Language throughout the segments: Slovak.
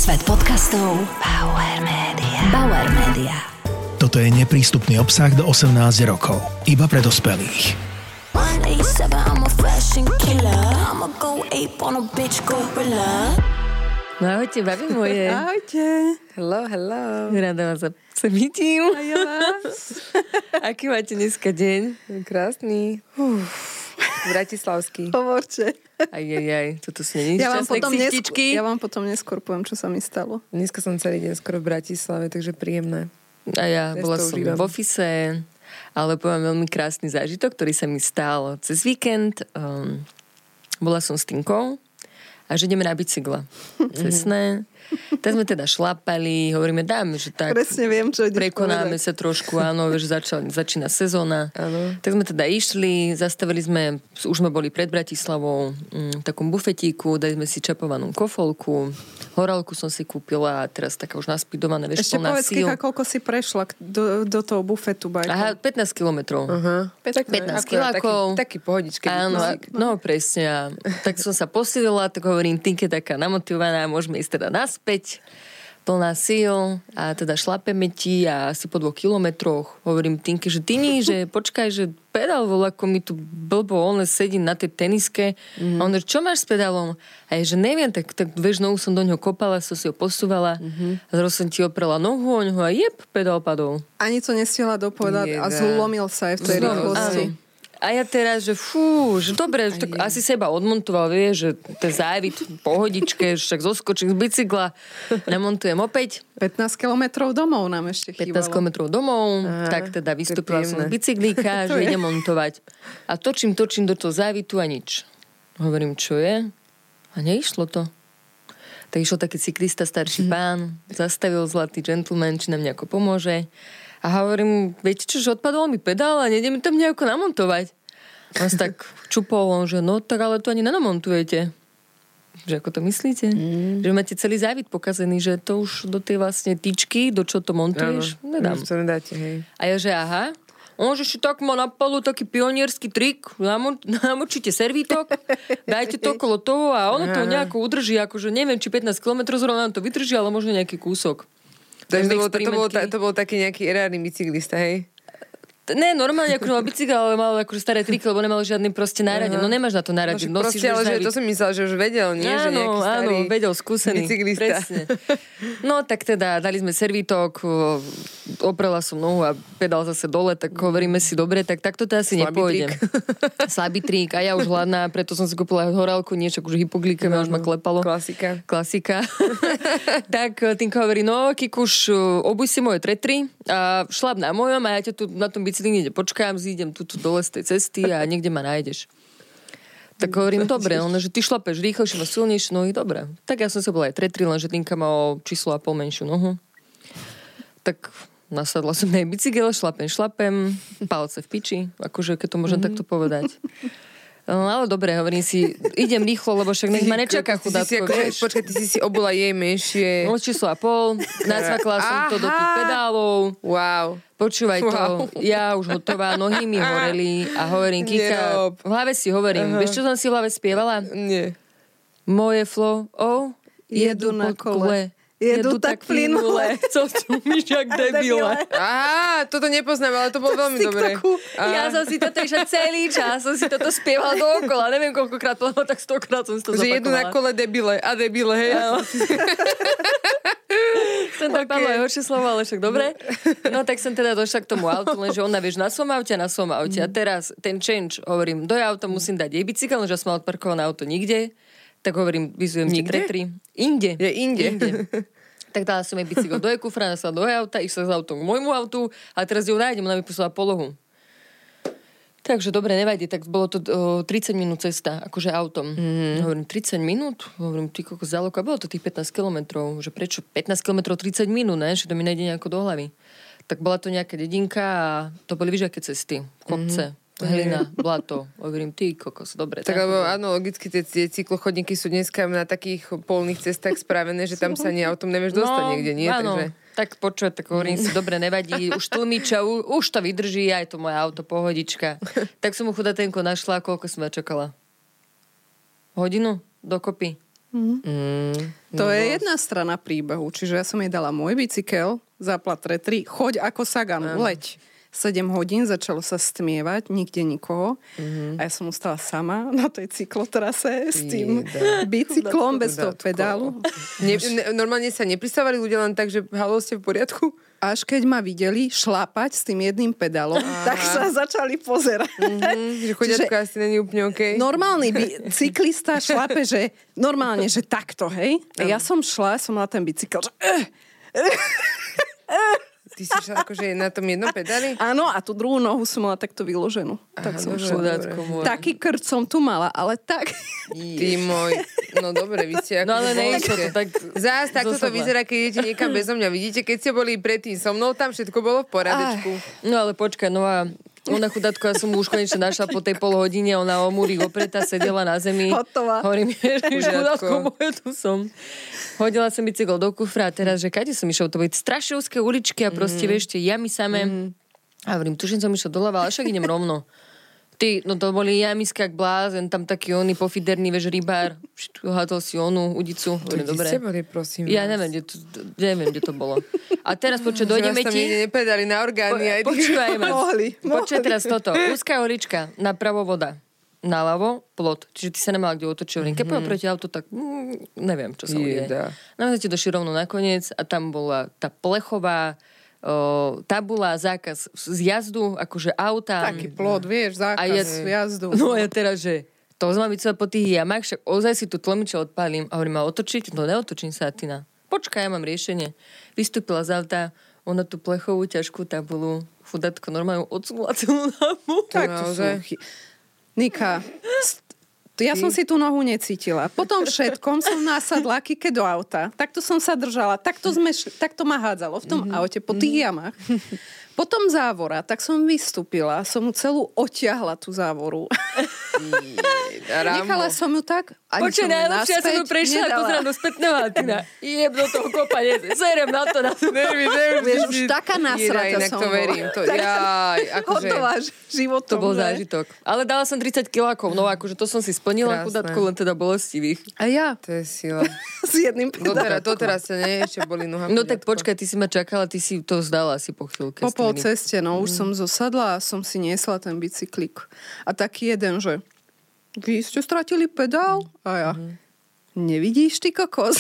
Svet podcastov Bauer Media. Bauer Media. Toto je neprístupný obsah do 18 rokov. Iba pre dospelých. 187, I'm a fashion killer. I'ma go ape on a bitch gorilla. No ahojte, babi moje. Ahojte. Hello, hello. Rada vás sa vidím. A ja vás. Aký máte dneska deň? Krásny. Bratislavský. Hovorte. Ajajaj, toto sú nešťastné ksichtičky. Ja vám potom neskôr poviem, čo sa mi stalo. Dneska som celý deň skoro v Bratislave, takže príjemné. A ja bola som v office, ale poviem veľmi krásny zážitok, ktorý sa mi stal cez víkend. Bola som s Tinkou a že ideme na bicykla. Cestné. Tak sme teda šlapali, hovoríme, dáme, že tak presne viem, čo ideš prekonáme povedať. sa trošku, áno, že začína sezóna. Áno. Tak sme teda išli, zastavili sme, už sme boli pred Bratislavou, v takom bufetíku, dali sme si čapovanú kofolku, horálku som si kúpila a teraz taká už naspidovaná, vieš, Ešte plná povedz, síl. Kika, koľko si prešla do toho bufetu, Bajko? Aha, 15 kilometrov. 15 kilákov. Taký pohodičký. Áno, no presne. A tak som sa posilila, tak hovorím, Tinke taká namotivovaná, môžeme ísť teda naspäť, plná síl a teda šlapeme ti a asi po 2 kilometroch hovorím Tinke, že ty nie, že počkaj, že pedál ako mi tu blbo, on sedí na tej teniske a on, čo máš s pedálom? A je, že neviem, tak vieš, nohu som do ňoho kopala, som si ho posúvala a zrazu som ti oprela nohu o ňoho a pedál padol. Ani to nestihla dopovedať a zlomil sa aj v tej rýchlosti. A ja teraz, že že dobre, že tak asi seba odmontoval, vie, že ten závit pohodičke, však zoskočím z bicykla, namontujem opäť. 15 kilometrov domov nám ešte 15 chýbalo. kilometrov domov, tak teda vystúpila som z bicyklíka, že idem montovať. A točím do toho závitu a nič. Hovorím, čo je? A neišlo to. Tak išiel taký cyklista, starší pán, zastavil zlatý gentleman, či nám nejako pomôže. A hovorím, viete čo, že odpadol mi pedál a nejde mi tam nejako namontovať. On sa tak čupol, že no tak ale to ani nenamontujete. Že ako to myslíte? Že máte celý závit pokazený, že to už do tej vlastne tyčky, do čo to montuješ, nedám. Už to nedáte, hej. A ja, že aha. On, že si tak má napadlo taký pionierský trik, namočíte servítok, dajte to okolo toho a ono to nejako udrží, akože neviem, či 15 km zrovna to vydrží, ale možno nejaký kúsok. Takže to bol taký nejaký erárny bicyklista, hej? Ne, normálne akože mal bicykel, ale mal akože staré triky, lebo nemal žiadny proste náradeň. No nemáš na to náradeň. No, proste, ale že to som myslel, že už vedel, nie? Že nejaký starý vedel, skúsený. Bicyklista. Presne. No tak teda dali sme servítok, oprela som nohu a pedál zase dole, tak hovoríme si dobre, tak takto to asi nepôjde. Slabý trik. A ja už hladná, preto som si kúpila horálku, nie, však už hypoglykemia už ma klepalo. Klasika. Tak Tinka hovorí, no Kikuš, obuj si moje tretry a šlap na mojom a ja ťa tu na tom bicykli niekde počkám, zídem tu dole z tej cesty a niekde ma nájdeš. Tak hovorím, dobre, že ty šlapeš rýchlejšie, máš silnejšie nohy, dobre. Tak ja som sa bola aj tretri, lenže Tinka má o číslo a pol menšiu nohu. Tak nasadla som na jej bicykel, šlapem, palce v piči, akože keď to môžem takto povedať. No, ale dobre, hovorím si, idem rýchlo, lebo však nech ma nečaká chudátko, vieš. Počkaj, ty si obula jej menšie. O číslo a pol, nacvakla som to do tých pedálov. Wow. Počúvaj to, ja už hotová, nohy mi horeli a hovorím, Kika, v hlave si hovorím, vieš, čo som si v hlave spievala? Nie. Moje flow, jedu na kole. Jedu tak plynule. Co čumíš, jak debile. Á, toto nepoznám, ale to bolo veľmi dobré. Ja som si toto išla celý čas, som si toto spievala dookola, neviem koľkokrát, lebo tak 100-krát som si to že zapakovala. jedu na kole debile a debile, hej. Som tak padla aj horšie slovo, ale však dobre. No tak som teda došla k tomu autu, lenže ona, vieš, na svom aute. A teraz ten change, hovorím, do auta musím dať jej bicykel, lenže som mal odparkované auto nikde. Tak hovorím, vyzujem ti tretri. Inde. Je inde. Tak dala som jej bicykel do jej kufra, nasla do jej auta, išla s autom k môjmu autu a teraz ju nájdem, ona mi poslala polohu. Takže dobre, nevajde, tak bolo to 30 minút cesta, akože autom. Hovorím, 30 minút? Hovorím, ty kokos zaloko, a bolo to tých 15 kilometrov, že prečo 15 kilometrov 30 minút, ne? Že to mi nejde nejako do hlavy. Tak bola to nejaká dedinka a to boli víš, aké cesty, kopce. Hlina, blato. Hovorím, ty kokos, dobre. Tak lebo áno, logicky tie cyklochodníky sú dneska na takých polných cestách spravené, že tam sa ani autom nevieš dostať niekde, nie? Áno, Takže... tak počuť, tak hovorím si, dobre, nevadí, už tlmiča, už to vydrží, aj to moje auto, pohodička. Tak som mu chudatenko našla, koľko som ja čakala? Hodinu? Dokopy. To je jedna strana príbehu. Čiže ja som jej dala môj bicykel, záplatre 3, choď ako Sagan, leď. 7 hodín, začalo sa stmievať, nikde nikoho. A ja som ostala sama na tej cyklotrase s tým bicyklom bez toho pedálu. Normálne sa nepristávali ľudia len tak, že halo, ste v poriadku? Až keď ma videli šlápať s tým jedným pedálom, tak sa začali pozerať. Že chodiačko asi není úplne okej. Normálny cyklista šlape, že normálne, že takto, hej? A ja som šla, som mala ten bicykel, že Ty si šla akože na tom jednom pedáli? áno, a tú druhú nohu som mala takto vyloženú. Tak som šla. Taký krč som tu mala, ale tak... Ty môj. No dobre, vy ste ako... No ale nejšlo to tak... Zás, takto to vyzerá, keď idete niekam bezo mňa. Vidíte, keď ste boli predtým so mnou, tam všetko bolo v poradečku. No ale počkaj, no a ona chudátko, ja som už konečne našla po tej polhodine, ona o múri opretá, sedela na zemi. Hotová. Hovorím, chudátko moje, tu som. Hodila som bicykel do kufra a teraz, že kade som išla, to boli strašne úzke uličky a proste, vieš, tie jamy samé. A hovorím, tuším som išla doľava, ale však idem rovno. Ty, no to boli jamiska jak blázen, tam taký oný pofiderný, vieš, rybár. Hádol si onú udicu. Kde ste boli, prosím Ja neviem, kde to bolo. A teraz počuť, dojdeme ti... Že vás tam ti... nepredali na orgány. Počúvaj ma. Mohli. Počuť teraz toto. Úzká ulička, napravo voda. Naľavo plot. Čiže ty sa nemala kde otočiť. Keď pôjde proti auto, tak neviem, čo sa udeje. Naozaj ti došli rovno nakoniec a tam bola tá plechová tabula, zákaz z jazdu, akože auta. Taký plot, vieš, zákaz jazdu. No a ja teraz, že to mám byť po tých jamách, však ozaj si tu tlmiče odpálím a hovorím, ma otočiť? No neotočím sa, Tina. Počkaj, ja mám riešenie. Vystúpila z auta, ona tú plechovú ťažkú tabulu, chudátko, normálne odsunula celú námu. Tak to sú... Nika, ja som si tú nohu necítila. Potom všetkom som nasadla kike do auta. Takto som sa držala. Takto ma hádzalo v tom aute po tých jamách. Potom závora, tak som vystúpila. Som mu celú otiahla tú závoru. Nechala som ju tak. Počuť, najlepšie, ja som ju prešla a pozerám do spätného Atina. Jeb do toho kopania. Zerem na to. Vieš, už taká nasrata som to verím. To, hotová životom. To bol zážitok. Ale dala som 30 kilákov. No akože to som si splnila, chudátku, len teda bolestivých. A ja? To je sila. S jedným pedálom. Doteraz sa ešte boli noha. No tak počkaj, ty si ma čakala, ty si to vzdala asi po chvíľke. Po pol ceste, no už som zosadla a som si niesla ten bicyklik. A taký jeden, že vy ste stratili pedál? A ja, nevidíš ty kokos?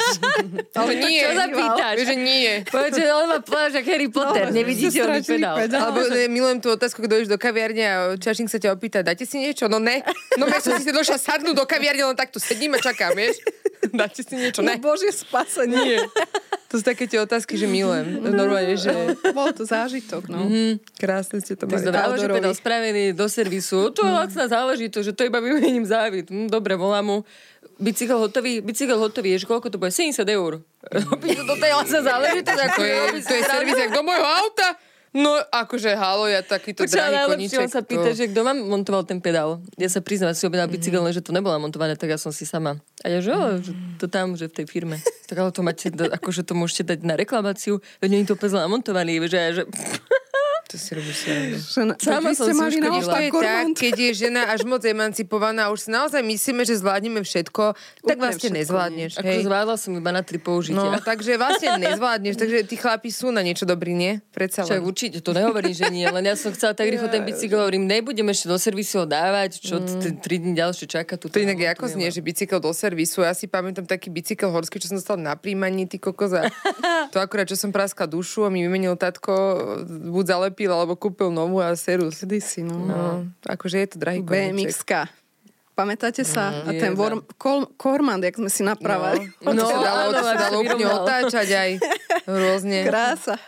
Ale nie. Čo sa pýtaš? Vieš, že nie. Počuť, on ma povedal, že Harry Potter, nevidíte on pedál. Alebo milujem tú otázku, keď dojdeš do kaviarne a čašník sa ťa opýta, dáte si niečo? No ne. No ja som si došla sadnúť do kaviarne, len tak tu sedím a čakám, vieš? Dáte si niečo? Ne. No Božie spasenie. To sú také tie otázky, že milujem. Normálne, že... Bol to zážitok, no. Krásne ste to mali. Ale že pedál spravený do servisu. To je lacná záležitosť, že to iba vymením závit. Dobre, volám mu. Bicykel hotový, vieš, koľko to bude? 70 eur. Robíš to do tej lacná záležitosť. To je servis jak do môjho auta. No, akože, halo, ja takýto drahý koníček. On sa pýta, že kto vám montoval ten pedál. Ja sa priznám, si objednal bicykel, že to nebola montované, tak ja som si sama. A ja, že to tam, že v tej firme. Tak ale to máte, akože to môžete dať na reklamáciu, veď oni to pezle namontovali, že ja, že... To si robíš srandu. Sama som si uškodila. Keď je žena až moc emancipovaná a už si naozaj myslíme, že zvládneme všetko, tak vlastne nezvládneš. Ako zvládla som iba na 3 použitia. No, takže vlastne nezvládneš. Takže tí chlapi sú na niečo dobrí, nie? Predsa len. Však určite, to nehovorím, že nie. Len ja som chcela tak rýchlo ten bicykel, hovorím, nebudem ešte do servisu ho dávať, čo 3 dní ďalšie čaká. To inak ako znie, že bicykel do servisu. Ja si pamätám taký bicykel horský, čo som dostal na príjmaní, ty kokoza. To akurát, čo som praskla dušu a mi vymenil tatko, buď zalepil, alebo kúpil novú a serus. Kedysi, no. Akože je to drahý koníček. BMX-ka. Pamätáte sa? A ten Kormand, jak sme si napravali. No, to sa dalo úplne otáčať aj rôzne. Krása.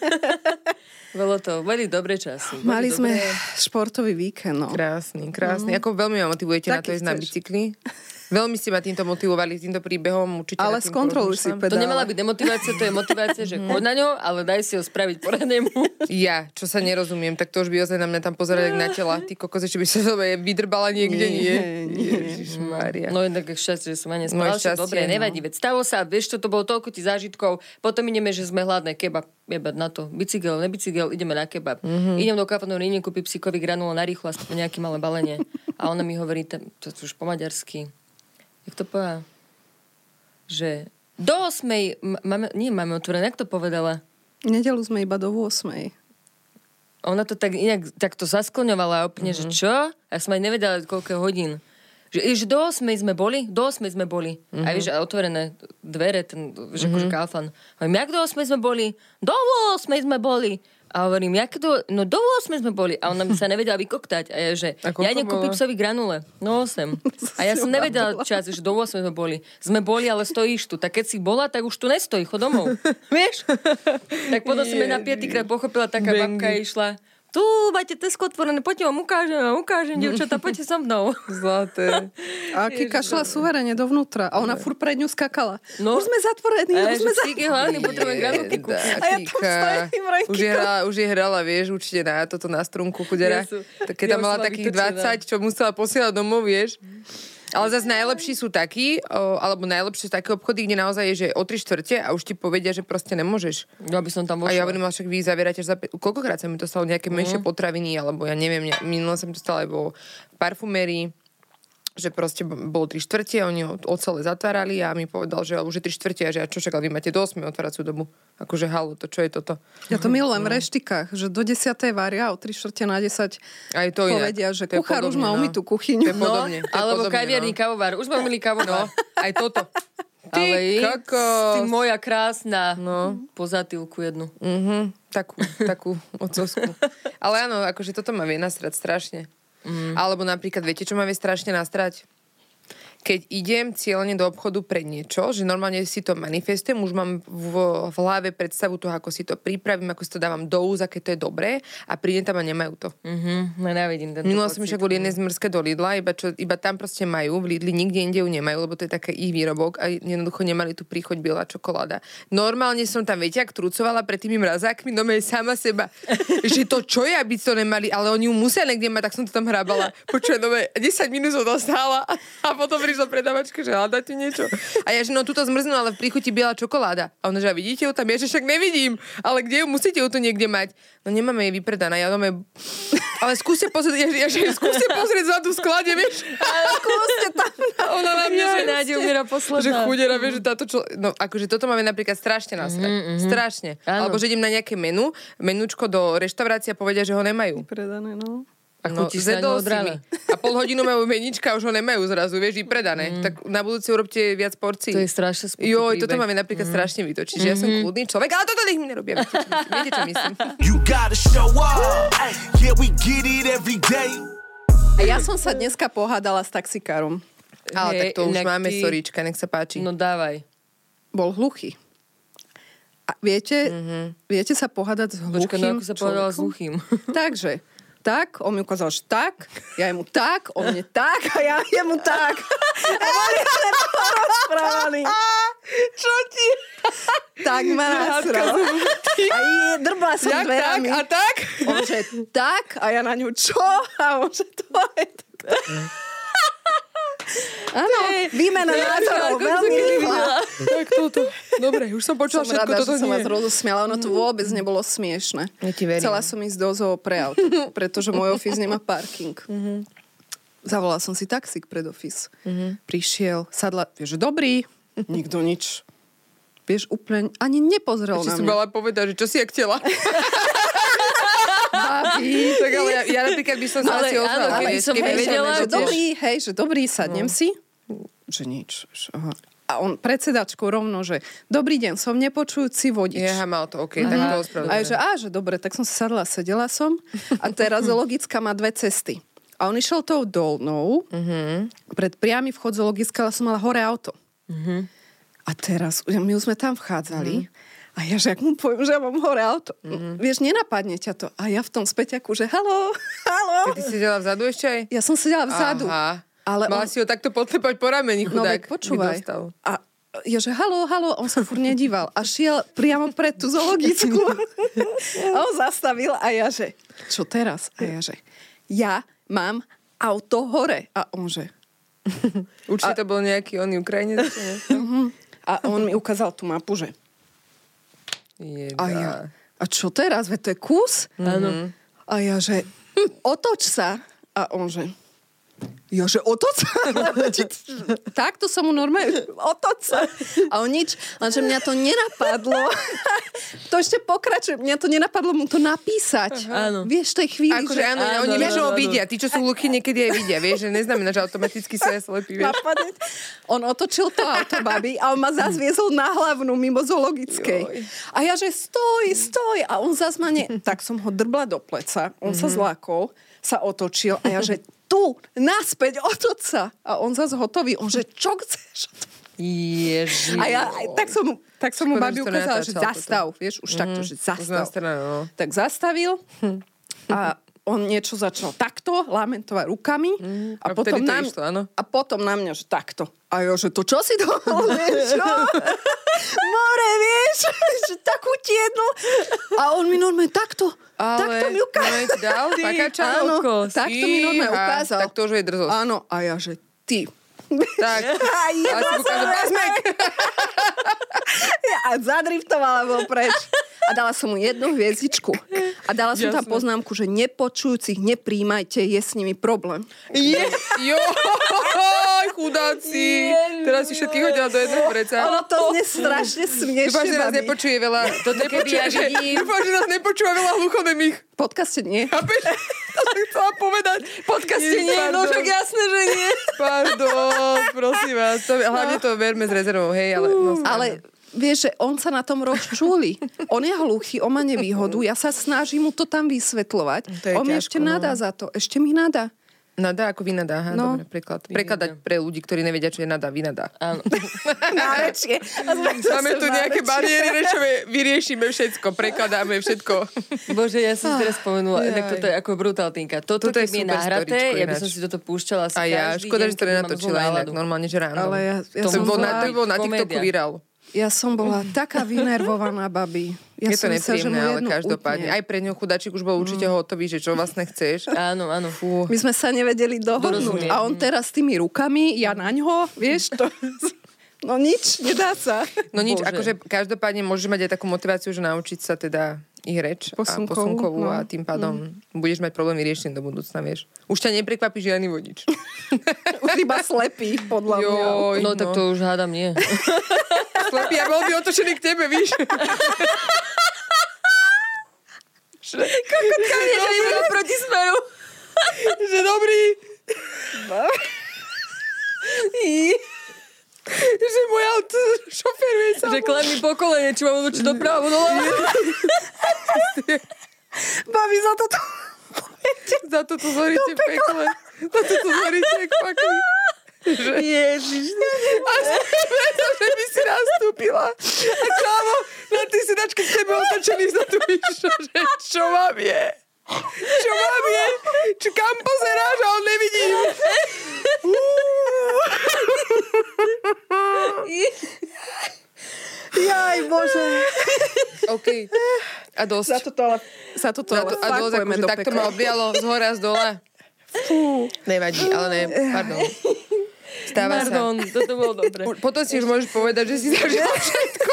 Boli dobré časy. Mali sme športový víkend, no. Krásny. Ako veľmi ma motivujete na to ísť na bicykli. Veľmi ste ma týmto motivovali, týmto príbehom. Určite ale skontroluj si pedál. To nemala byť demotivácia, to je motivácia, že choď na ňo, ale daj si ho spraviť poradnému. Ja, čo sa nerozumiem, tak to už by ozaj na mňa tam pozerali na tela. Ty kokos, ešte by sa vydrbala niekde, nie. Ježišmária. No jednak šťastie, že som ma nespala. Dobre, nevadí, veď stalo sa, vieš, to bolo toľko ti zážitkov. Potom ideme, že sme hladné, kebab, jebať na to. Bicykel, nebicykel, ideme na kebab. Idem do kafanu, idem kúpiť psíkovi granul na rýchlo, aspoň nejaké malé balenie. A ona mi hovorí, to už po maďarsky. Jak to povedal? že do 8 máme otvorené, jak to povedala? Nedelu sme iba do 8. Ona to tak inak takto zaskloňovala úplne, že čo? Ja som aj nevedela, koľko hodín. Že do 8 sme boli? Do 8 sme boli. A vieš, otvorené dvere, ten, že akože Kaufland. Hovorím, jak do 8 sme boli? Do 8 sme boli. A hovorím, no do 8 sme boli. A ona sa nevedela vykoktať. A ja, že ja idem kúpiť psovi granule. No 8. A ja som nevedela čas, že do 8 sme boli. Sme boli, ale stojíš tu. Tak keď si bola, tak už tu nestojí. Chod domov. Vieš? Tak potom som na 5. krát pochopila, taká babka išla. Tu máte Tesco otvorené, poďte vám ukážem, dievčatá, poďte so mnou. Zlaté. A Kika šla suverene dovnútra a ona furt pred ňu skakala. No. Už sme zatvorení, hlavný, potrebujem granulku. A ja tam stojím už je hrala, vieš, určite na toto na strunku chudera. Tak keď tam mala takých 20, čo musela posielať domov, vieš. Ale zase najlepší sú takí, alebo najlepšie sú také obchody, kde naozaj je, že o 3/4 a už ti povedia, že proste nemôžeš. Ja by som tam vošla. A ja hovorím, však vy zavierate za 5... Koľkokrát sa mi to stalo nejaké menšie potraviny, alebo ja neviem, minule som to stala aj vo parfumérii, že proste bolo 3/4, oni od celé zatvárali a mi povedal, že už je 3/4 a že a čo čakal, vy máte do 8 otváraciu dobu. Akože halo, to čo je toto? Ja to milujem v reštikách, že do 10 varia, o 3/4 na 10 aj to povedia, že to kuchár podobne, už má umytú kuchyňu. Alebo kavierný kavovár. Už máme milý kavovár. Aj toto. Ty kokos. Ty moja krásna. Po zatýlku jednu. Takú ocovskú. Ale áno, akože toto ma vie nasrať strašne. Alebo napríklad, viete, čo ma vie strašne nastrať? Keď idem cieľene do obchodu pre niečo, že normálne si to manifestujem, už mám v hlave predstavu toho, ako si to pripravím, ako si to dávam do úst, aké to je dobré a prídem tam a nemajú to. Nenávidím tento Minula som však boli jednej zmrzke do Lidla, iba tam proste majú, v Lidli nikde inde ju nemajú, lebo to je také ich výrobok a jednoducho nemali tu príchoď biela čokoláda. Normálne som tam, viete, ak trucovala pred tými mrazákmi, no sama seba, že to čo je, aby to nemali, ale oni ju musia niekde mať, tak som to tam hrábala. Počujem, 10 minút som dostala a potom prišla predavačka, že hľadáte niečo. A ja, že no, túto zmrznú, ale v príchuti biela čokoláda. A ona, že vidíte ju tam? Ja, že však nevidím. Ale kde ju? Musíte ju tu niekde mať. No nemáme jej vypredaná. Ja dome... Ale skúste pozrieť, skúste pozrieť za tú sklade, vieš? Ale skúste tam. Ona na mňa, že Nádia umiera posledná. Že chudera, vieš, že táto no, akože toto máme napríklad strašne nasrať. Strašne. Alebo že idem na nejaké menúčko do reštaurácie a povedia, že ho nemajú. Vypredané, no. A chutí sa ňou odrale. A pol hodinu majú menička, už ho nemajú zrazu, vieš, vypredané. Tak na budúci urobte viac porcií. To je strašne spôsob. Joj, toto máme napríklad strašne vytočiť, že ja som kľudný človek, ale toto nech mi nerobia. Viete, čo myslím? A ja som sa dneska pohádala s taxikárom. Ale tak to už máme, storíčka, nech sa páči. No dávaj. Bol hluchý. A viete sa pohádať s hluchým Počkaj, no ako sa pohádala s hluchým. Takže, tak, on mi ukázal, že tak, ja jemu tak, on mne tak a ja jemu tak. A boli sme porozprávaní. Čo ti? Tak ma nasral. A drbla som dverami. Tak a tak? On že tak a ja na ňu čo? A on že to je tak. Áno, výmena názorov, veľmi milá. Tak toto. Dobre, už som počula som všetko, rada, toto že som nie. vás rozosmiala, ono to vôbec nebolo smiešne. Ja ti verím. Chcela som ísť do zoo pre auto, pretože môj office nemá parking. Zavolala som si taxík pred office. Prišiel, sadla, vieš, dobrý, nikto nič. Vieš, úplne ani nepozrel na mňa. Či si mala povedať, že čo si jak tela? Babi. Tak ale ja napríklad by som sa asi ozvala. Ale som vedela, že dobrý, sadnem si. Že nič. Aha. A on predsedačkou rovno, že dobrý deň, som nepočujúci vodič. Jeha, mal to, okej, tak to ospravedlňujem. A že dobre, tak som sa sadla, sedela som. A teraz zoologická má 2 cesty. A on išiel tou dolnou, pred priamy vchod zoologická, ale som mala hore auto. A teraz, my už sme tam vchádzali, a ja, že ak mu poviem, že ja mám hore auto. Vieš, nenapadne ťa to. A ja v tom späťaku, že halo. Tak ty si sedela vzadu ešte aj? Ja som sedela vzadu. Aha. Ale mala si ho takto potlepať po rameni, chudák. No počúvaj. A ja, že halo, on sa furt nedíval. A šiel priamo pred tú zoologickú. A on zastavil a ja, že čo teraz? A ja, že ja mám auto hore. A on, že určite to bol nejaký oný Ukrajinec. A on mi ukázal tú mapu, že a ja, a čo teraz? Veď to je kus? Áno. A ja, že otoč sa. A on, že Ja, že otoč sa. Takto som mu normálne, otoč sa. A on nič, lenže mňa to nenapadlo. To ešte pokračuje. Mňa to nenapadlo mu to napísať. Áno. Vieš, tej chvíli, Akože áno, oni vieš, že ho vidia. Tí, čo sú hluchí, niekedy aj vidia. Vieš, že neznamená, že automaticky sa je slepý. napadne. On otočil to auto, babi, a on ma zás viezol na hlavnú, mimo zoologickej. A ja, že stoj. A on zás ma Tak som ho drbla do pleca. On sa zlákol, sa otočil a ja, že tu, naspäť, otoč sa. A on zase hotový. On, že čo chceš? Ježiš. A ja, tak som mu Škoda, babi že to ukázala, že nenatáčal zastav. Vieš, už takto, že zastav. No. Tak zastavil a on niečo začal takto, lamentovať rukami a potom vtedy to na išlo, áno. a potom na mňa, že takto. A ja, že to čo si dovolíš? More, vieš? Že takú tiednu. A on mi normálne takto mi ukázal. dal pakáča? Áno, takto mi normálne ukázal. Tak to už je drzosť. Áno, a ja, že ty. Tak. A jebla si ukážem pásmek. A zadriftovala bol preč. A dala som mu 1 hviezdičku. A dala som tam poznámku, že nepočujúcich nepríjmajte, je s nimi problém. Chudáci. Teraz si všetkých hodila do jedného vreca. Ono to znie strašne smiešne. Dúfam, že nás nepočuje veľa. Dúfam, že nás nepočúva veľa hluchonemých. V podcaste nie. Chápeš? To som chcela povedať. Podcaste nie, no však jasné, že nie. Pardon, prosím vás. Hlavne to verme s rezervou, hej, ale... Ale vieš, že on sa na tom rozčúli. On je hluchý, on má nevýhodu. Ja sa snažím mu to tam vysvetľovať. On mi ešte nadá za to. Ešte mi nadá. Nadá ako vynadá, aha, dobre, preklad. Prekladať pre ľudí, ktorí nevedia, čo je nadá, vynadá. Áno. Nárečie. Máme tu nejaké bariéry, rečové, vyriešime všetko, prekladáme všetko. Bože, ja som si teraz spomenula, inak toto je ako brutáltinka. Toto keď mi je nahraté, ja by som si toto púšťala asi každý deň. A ja, škoda, že to nenatočila inak, normálne, že random. Ale ja to by bol na TikToku virál. Ja som bola taká vynervovaná, babi. Ja je to nepríjemné, ale každopádne. Aj pre ňou chudáčik už bol určite hotový, že čo vlastne chceš. Áno. Fú. My sme sa nevedeli dohodnúť. A on teraz s tými rukami, ja na ňo, vieš, to... No nič, nedá sa. No nič, akože každopádne môžeš mať aj takú motiváciu, že naučiť sa teda ich reč posunkovú a tým pádom budeš mať problém vyriešený do budúcna, vieš. Už ťa neprekvapí žiadny vodič. Už iba slepý, podľa mňa. No tak to už hádam nie. Slepý a bol by otočený k tebe, víš. Kokotka, že ideme proti smeru. Že dobrý. Že môj auto šoferuje sa. Že kladný po kolene, či mám otočiť dopravo, doľava. Babi, za toto... Za toto zoríte v pekle. Za toto zoríte v pekle. Ježiš. A že by si nastúpila. A kámo, na tej sedačke k tebe otočený za tú myšu, že čo mám je? Čo mám je? Kam pozeráš a on nevidím? Jaj, Bože. OK. A dosť. Za toto ale a dosť, akože takto ma objalo z hora, z dola. Nevadí, ale ne, pardon. Stáva sa. Toto bolo dobre. Potom si už môžeš povedať, že si zažila všetko.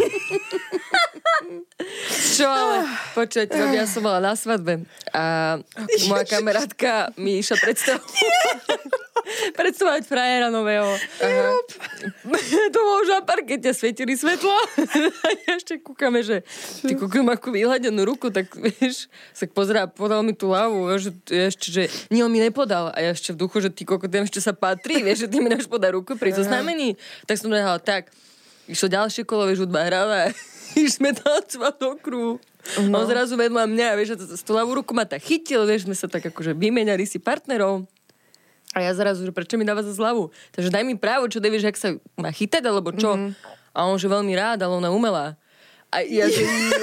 Čo ale? Počuť, ja som bola na svadbe a moja kamarátka mi išla predstavovať frajera nového. To bolo už na parkete, svietili svetla a ja ešte kúkame, že ty kúkam ako vyhľadenú ruku, tak vieš, sa pozerá, podal mi tú ľavú, že ešte, že nie, on mi nepodal a ja ešte v duchu, že ty kokot, ešte sa patrí, vieš, že ty mi nemáš podať ruku pri zoznamení. Tak som nehala tak. Išlo ďalšie kolo, vieš, hudba hráva. Iš sme tancovať do kruhu. On zrazu vedľa mňa, vieš, a tú ľavú ruku ma tak chytil, vieš, sme sa tak akože vymenali si partnerov. A ja zrazu, že prečo mi dáva za zľavu? Takže daj mi právo, čo nevieš, jak sa má chytať, alebo čo? A on, že veľmi rád, ale ona umelá. A ja, že...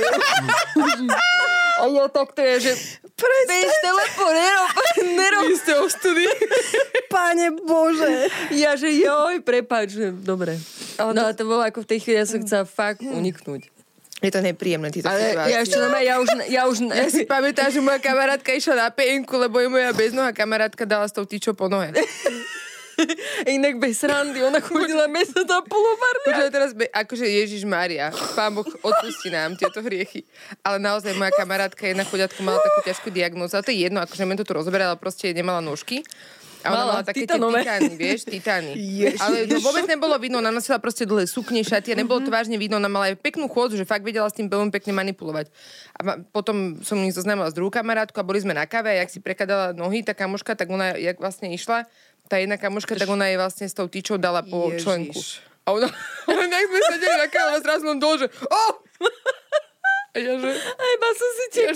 A ja takto je, že... Vieš, telefón, nerob. Vy ste ostudí. Pane Bože. Ja, že joj, prepáč, že dobre. No a to bolo ako v tej chvíli, ja som chcela fakt uniknúť. Je to nepríjemné, títo situácie. Ja ešte ja už... Ja si pamätám, že moja kamarátka išla na PN-ku, lebo je moja beznohá kamarátka dala s tou tyčou po nohe. Inak bez randy, ona chodila mesiac a polomarňa. Počujem teraz, akože Ježišmária, Pán Boh odpustí nám tieto hriechy. Ale naozaj moja kamarátka jedna chodiatku mala takú ťažkú diagnózu. A to je jedno, akože mňa to tu rozoberala, proste nemala nôžky. A ona mala také tie titány, vieš, titány. Ale to vôbec nebolo vidno, ona nosila proste dlhé sukne, šaty a nebolo to vážne vidno, ona mala aj peknú chôdzu, že fakt vedela s tým veľmi pekne manipulovať. A potom som mi zoznámila s druhou kamarátku a boli sme na káve a jak si prekladala nohy, tá kamoška, tak ona, jak vlastne išla, tá jedna kamoška, tak ona jej vlastne s tou tyčou dala po členku. A ona jak sme sedeli na káve a zrazu len dole, že A ja, že... Aj iba som si tie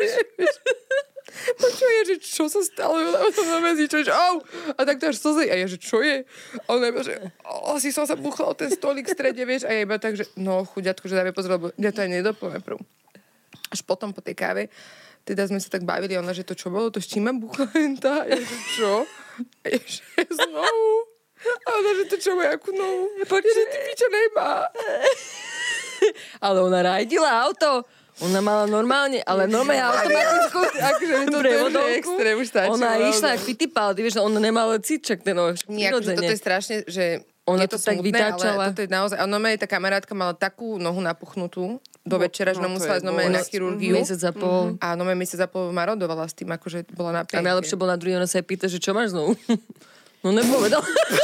Počujem, že čo sa stalo? Ona na mezi, čo je, že A tak to až slzy. A ja, že čo je? A ona iba, že asi som sa buchla o ten stolík v strede, vieš. A ja iba tak, že chuďatko, že dáme pozor, lebo ja to aj nedoplňujem prv. Až potom po tej káve, teda sme sa tak bavili, ona, že to čo bolo, to s čím ma buchla hentá? A ja, že čo? A ja, že znovu. A ona, že to čo má, jakú novú? Počujem, že ty piča nemá. Ale ona rajdila auto. Ona mala normálne, ale normálne automatickú akože to je extrém, už stačilo. Ona išla jak Fittipaldi, vieš, ona nemala cíčak, ten prirodzene. Toto je strašne, že ona je to tak smutné, vytáčala. Ale toto je naozaj... A normálne tá kamarátka mala takú nohu napuchnutú do večera, že musela ísť normálne na chirurgiu. Mesiac a pol. A normálne mesiac a pol marodovala s tým, akože bola na penke. A najlepšie bol na druhý, ona sa aj pýta, že čo máš znovu? No nepovedal.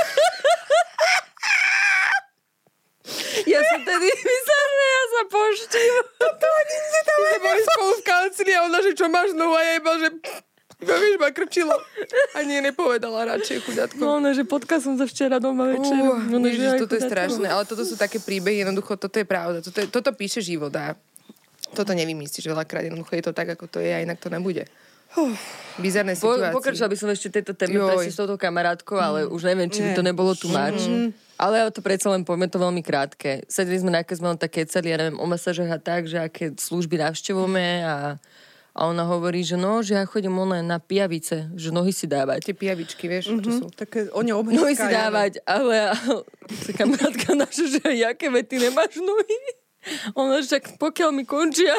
Ja som tedy myslela, že ja sa poštím. To ani sme tam boli spolu v kancli a ona, že čo máš znovu? A ja iba, že vieš, ma krčilo. Ani nepovedala radšej, chuďatko. No, že potkal som sa včera doma večer. Ježiš, toto je strašné. Ale toto sú také príbehy, jednoducho, toto je pravda. Toto píše život a toto nevymyslíš veľakrát. Jednoducho je to tak, ako to je a inak to nebude. Bizarné situácie. Pokračovala by som ešte tejto téme presne s touto kamarátkou, ale už neviem, či by to nebolo too much. Ale to predsa len poďme to veľmi krátke. Sedeli sme na sme len také celý, ja neviem, o masážach a tak, že aké služby navštevujeme a ona hovorí, že že ja chodím na pijavice, že nohy si dávať. Tie pijavičky, vieš, čo sú? Také obhľadká. Nohy si dávať, ale kamarátka naša, že jaké vety nemáš nohy? Ona, že tak pokiaľ mi končia.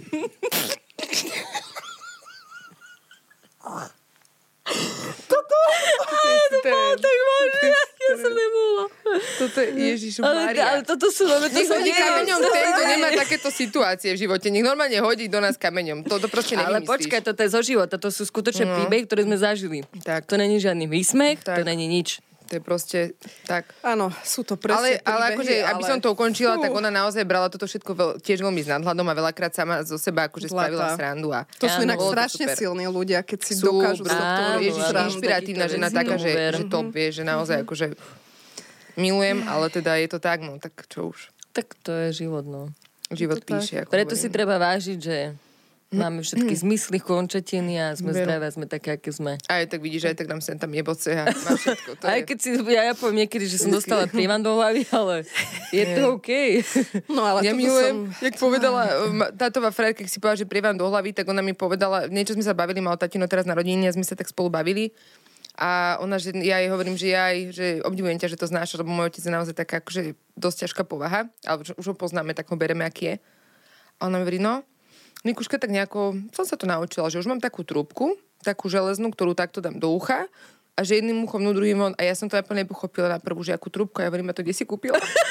To bolo tak vážne, ja som nemohla. Toto je Ježišu Mária. Ale toto sú... Nech hodí kameňom ten, kto nemá takéto situácie v živote. Nech normálne hodí do nás kameňom. To proste nevymyslíš. Ale počkaj, toto je zo života. To sú skutočne príbehy, ktoré sme zažili. Tak. To není žiadny výsmech, to není nič. To je proste tak. Áno, sú to presne ale akože, aby som to ukončila, tak ona naozaj brala toto všetko tiež veľmi s nadhľadom a veľakrát sama zo seba akože spravila srandu. A to sú inak strašne silní ľudia, keď si dokážu z toho inšpiratívna žena taká, že top vie, že naozaj akože milujem, ale teda je to tak, no tak čo už. Tak to je život, no. Život píše. Preto si treba vážiť, že máme všetky zmysly, končatiny a sme zdravé, sme také, aké sme. Aj tak vidíš, aj tak nám sem tam jeboce a má všetko. To aj keď si, ja poviem niekedy, že som dostala prívan do hlavy, ale je to OK. No ale ja milujem, jak povedala tátová frajerka, keď si povedala, že prívan do hlavy, tak ona mi povedala, niečo sme sa bavili, mal tatino teraz na rodine a sme sa tak spolu bavili. A ona, že ja jej hovorím, že že obdivujem ťa, že to znáš, lebo môj otec je naozaj taká akože dosť ťažká povaha, ale už ho poznáme, tak ho bereme, aký je. A ona mi hovorí, Nikuška, tak nejako som sa to naučila, že už mám takú trúbku, takú železnú, ktorú takto dám do ucha a že jedným uchom, druhým von. A ja som to úplne nepochopila na prvú, že akú trúbku. Ja hovorím, a to kde si kúpila?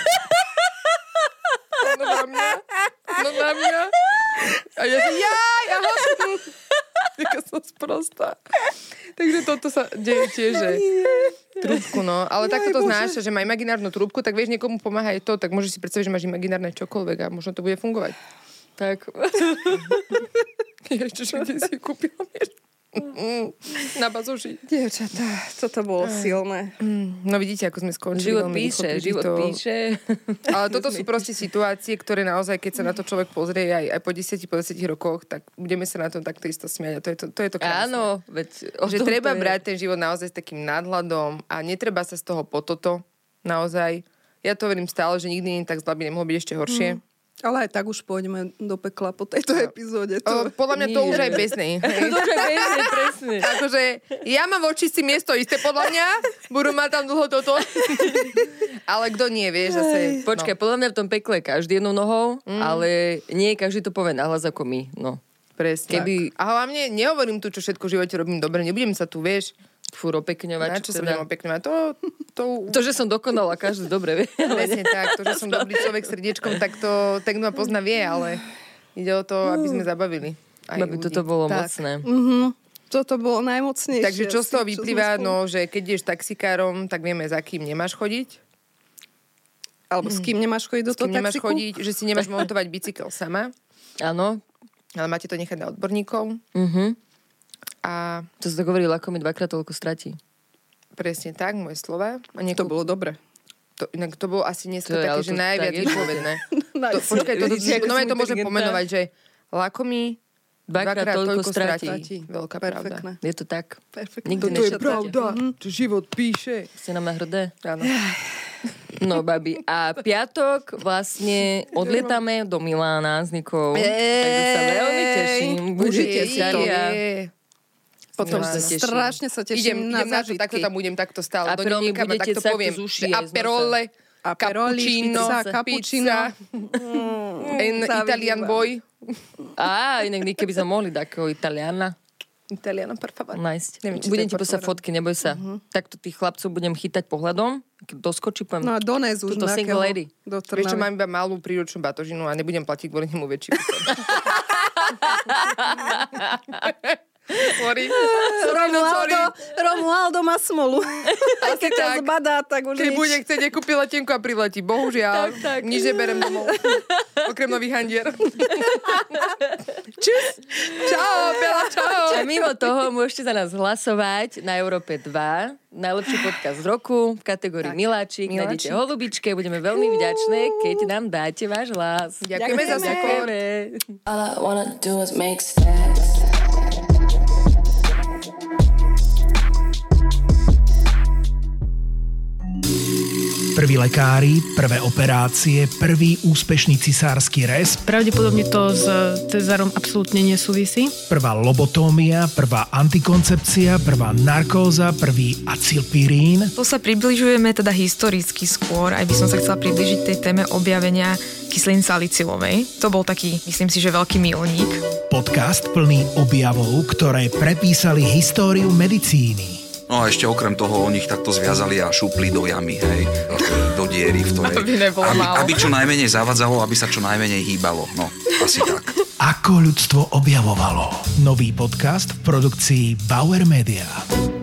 No na mňa. A ja som, taká som sprostá. Takže toto sa deje tiež, že trúbku, no. Ale takto to znáša, že má imaginárnu trúbku, tak vieš, niekomu pomáha aj to, tak môžeš si predstaviť, že máš imaginárne čokoľvek a možno to bude fungovať. Tak. Ešte, kde si kúpila na bazoši. Dievčatá, toto bolo silné. No vidíte, ako sme skončili. Život píše. Ale toto sú proste situácie, ktoré naozaj, keď sa na to človek pozrie aj po 10 rokoch, tak budeme sa na tom takto isto smiať. A to je to krásne. Áno. Že treba brať ten život naozaj s takým nadhľadom a netreba sa z toho pototo. Naozaj. Ja to verím stále, že nikdy nie tak zlá by nemohlo byť ešte horšie. Ale aj tak už pôjdeme do pekla po tejto epizóde. Podľa mňa to už aj bez nej. To už aj bez nej, presne. Akože ja mám voči si miesto isté podľa mňa. Budú mať tam dlho toto. Ale kto nie, vieš, zase... Počkaj, podľa mňa v tom pekle každý jednou nohou, ale nie každý to povie nahlas ako my. No. Presne. A hlavne nehovorím tu, čo všetko v živote robím dobre. Nebudem sa tu, vieš... Fúr opekňovať. Na čo sa budem opekňovať? To, že som dokonala, každý dobre vie. Presne tak. To, že som dobrý človek srdiečkom, tak to ten, kto ma pozná, vie, ale ide o to, aby sme zabavili. Aby toto bolo mocné. Toto bolo najmocnejšie. Takže čo z toho vyplýva, že keď ideš taxikárom, tak vieme, za kým nemáš chodiť. Alebo s kým nemáš chodiť do toho taxiku? Nemáš chodiť, že si nemáš montovať bicykel sama. Áno. Ale máte to nechať na odborníkov. A... To sa tak hovorí, ľako mi dvakrát toľko stratí. Presne tak, moje slova. To bolo dobre. Inak to bolo asi dneska také, že najviac vypovedné. Počkaj, to môžem pomenovať, že ľako mi dvakrát toľko stratí. Veľká pravda. Je to tak. Perfektné. To je pravda, čo život píše. Ste nám na hrdé? Áno. No, babi. A piatok vlastne odlietame do Milána s Nikou. Takže sa veľmi teším. Užite si to. Potom strašne sa teším na zážitky. Takto tam budem takto stále. Do Nemecka ma takto poviem. Aperole, cappuccino, Italian boy. Inak Nike by sa mohli takého Italiana. Italiano, per favor. Nájsť. Budem ti poslať fotky, neboj sa. Takto tých chlapcov budem chytať pohľadom. Keď doskočí, poviem. No a dones už túto single lady. Vieš čo, mám iba malú príručnú batožinu a nebudem platiť kvôli nemu väčší. Romualdo má smolu. A keď ťa zbadá, tak už keď nič. bude chcieť, nekúpi letenku a priletí. Bohužiaľ, nič neberem domov. Okrem nových handier. Čus. Čau, Bela, čau. A mimo toho môžete za nás hlasovať na Európe 2. Najlepší podcast roku v kategórii Miláčik. Nájdete holubičke. Budeme veľmi vďačné, keď nám dáte váš hlas. Ďakujeme za support. All I wanna do is make sense. Prví lekári, prvé operácie, prvý úspešný cisársky rez. Pravdepodobne to s Cezarom absolútne nesúvisí. Prvá lobotómia, prvá antikoncepcia, prvá narkóza, prvý acylpirín. To sa približujeme teda historicky skôr, aj by som sa chcela približiť tej téme objavenia kyseliny salicylovej. To bol taký, myslím si, že veľký milník. Podcast plný objavov, ktoré prepísali históriu medicíny. No a ešte okrem toho oni ich takto zviazali a šúpli do jamy, hej, do diery, v ktorej... Aby čo najmenej zavadzalo, aby sa čo najmenej hýbalo. No, asi tak. Ako ľudstvo objavovalo. Nový podcast v produkcii Bauer Media.